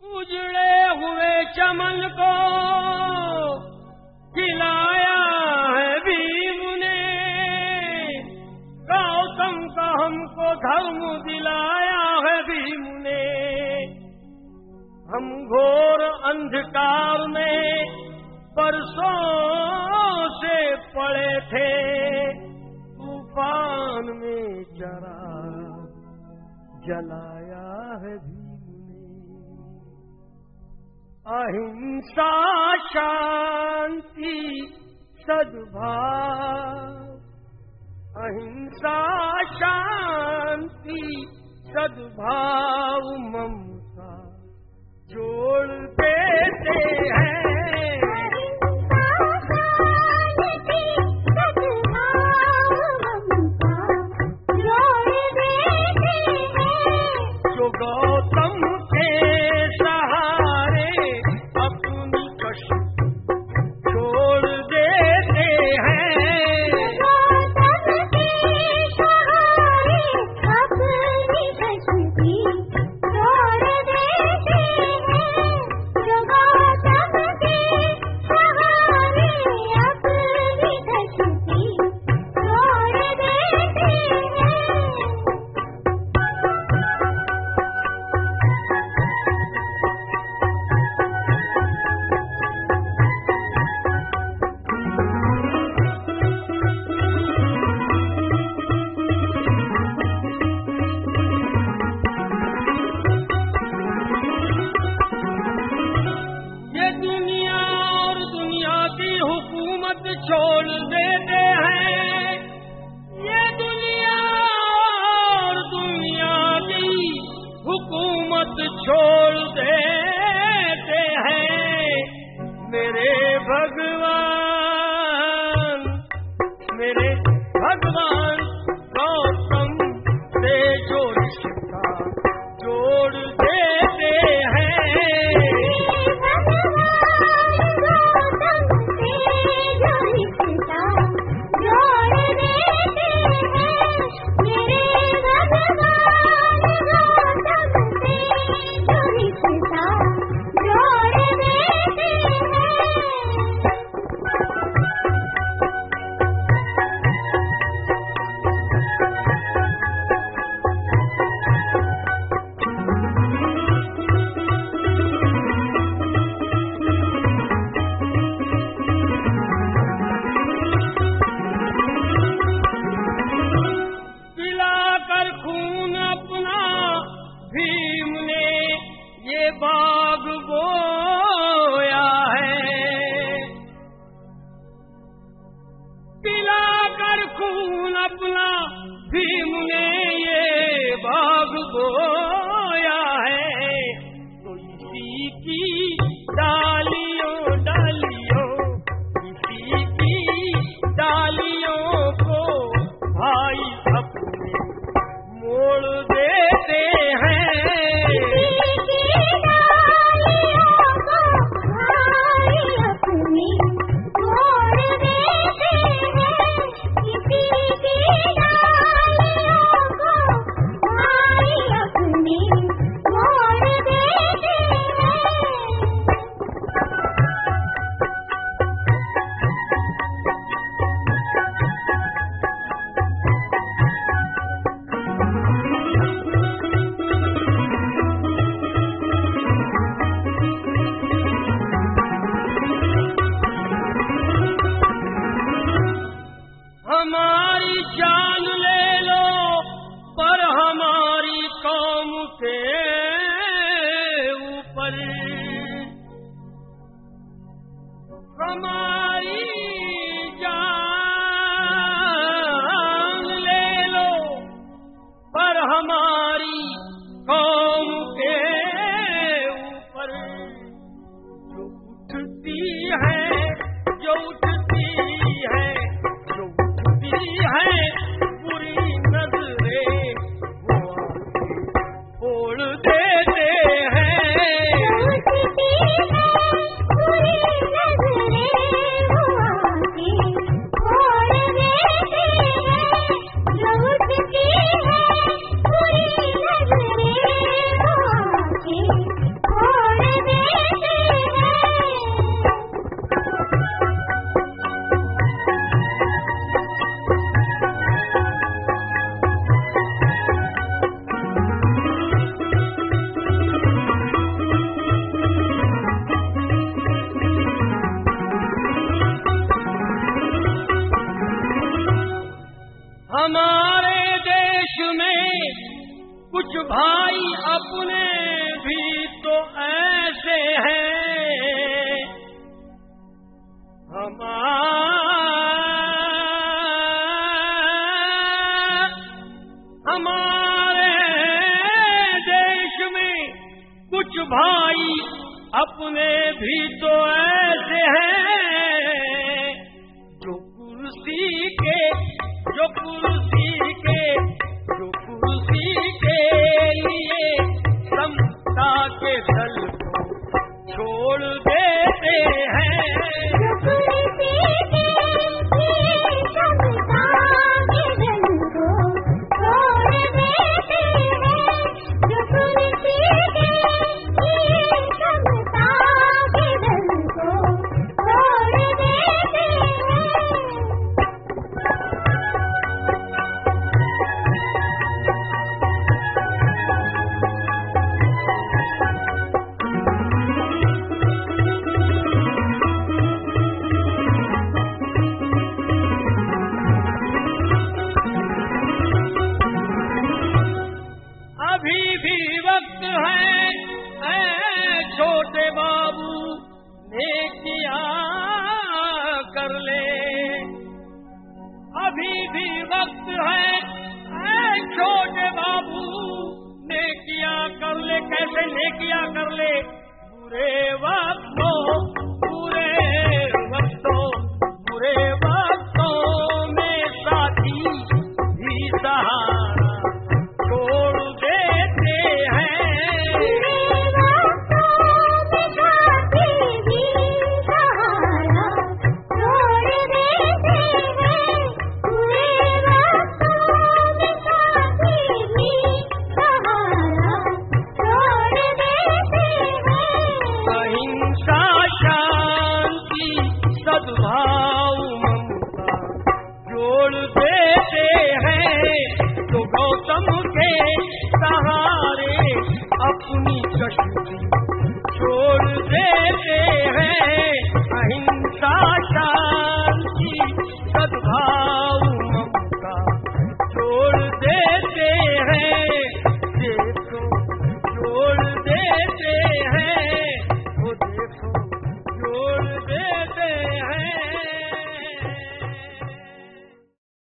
उजड़े हुए चमन को खिलाया है भीम ने, गौतम का हमको धर्म दिलाया है भीम ने। हम घोर अंधकार में बरसों से पड़े थे, तूफान में जरा जलाया है भीम ने। अहिंसा शांति सद्भाव, अहिंसा शांति सद्भाव ममता जोड़ देते हैं। जो गौतम के सहारे अपनी कश्ती छोड़ देते हैं। गौतम के सहारे अपनी कश्ती छोड़ देते हैं। जो गौतम के सहारे अपनी कश्ती छोड़ देते हैं। ये दुनिया और दुनिया की हुकूमत छोड़ देते हैं। ये दुनिया और दुनिया की हुकूमत छोड़ देते हैं। मेरे भगवान गौतम से जो रिश्ता जोड़ देते हैं। पिलाकर खून अपना भीम ने ये बाग बोया है। पिलाकर खून अपना भीम ने ये बाग बोया है। तो इसी की डालियों डालियों, इसी की डालियों को भाई अपने मोड़ देते हैं। हमारी जान ले लो पर हमारी कौम के ऊपर, हमारी जान ले लो पर हमारी कौम के ऊपर। जो उठती है जो उठती है जो उठती है बुरी नजरें वो आंखें फोड़ देते हैं। छोड़ भाई अपने भी तो ऐसे हैं, हमारे देश में कुछ भाई अपने भी तो ऐसे हैं, जो कुर्सी के लिए समता के दल को छोड़ देते हैं। अभी भी वक्त है छोटे बाबू नेकिया कर ले, अभी भी वक्त है छोटे बाबू नेकिया कर ले। कैसे नेकिया कर ले? बुरे वक्तों में साथी भी सहारा छोड़ देते हैं। अहिंसा, शांति, सद्भाव, ममता जोड़ देते हैं, तो गौतम के सहारे अपनी कश्ती छोड़ देते हैं। अहिंसा, शांति, सद्भाव, ममता छोड़ देते हैं, देखो छोड़ देते हैं, वो देखो छोड़ देते हैं।